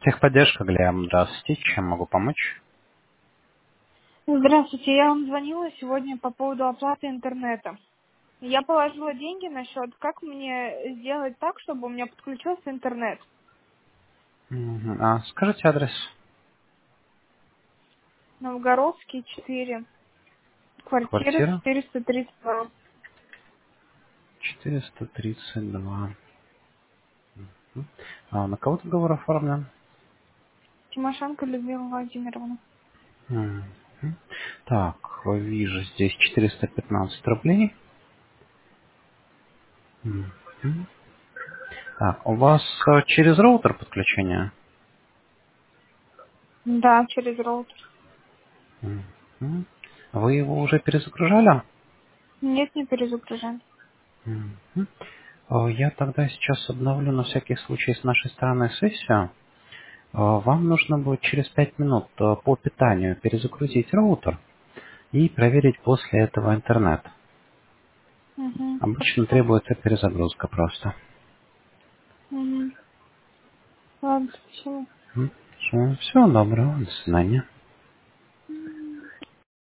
Техподдержка, Глеб, здравствуйте. Чем могу помочь? Здравствуйте, я вам звонила сегодня по поводу оплаты интернета. Я положила деньги на счет. Как мне сделать так, чтобы у меня подключился интернет? Мгм. Скажите адрес. Новгородский, 4, квартира Квартира 432. 432. На кого договор оформлен? Тимошенко Людмила Владимировна. Мгм. Так, вижу здесь 415 рублей. Мгм. Так, у вас через роутер подключение? Да, через роутер. Мгм. Вы его уже перезагружали? Нет, не перезагружен. Мгм. Я тогда сейчас обновлю на всякий случай с нашей стороны сессию. Вам нужно будет через 5 минут по питанию перезагрузить роутер и проверить после этого интернет. Угу. Обычно Хорошо. требуется перезагрузка просто. Угу. Ладно, спасибо. Всего доброго, до свидания.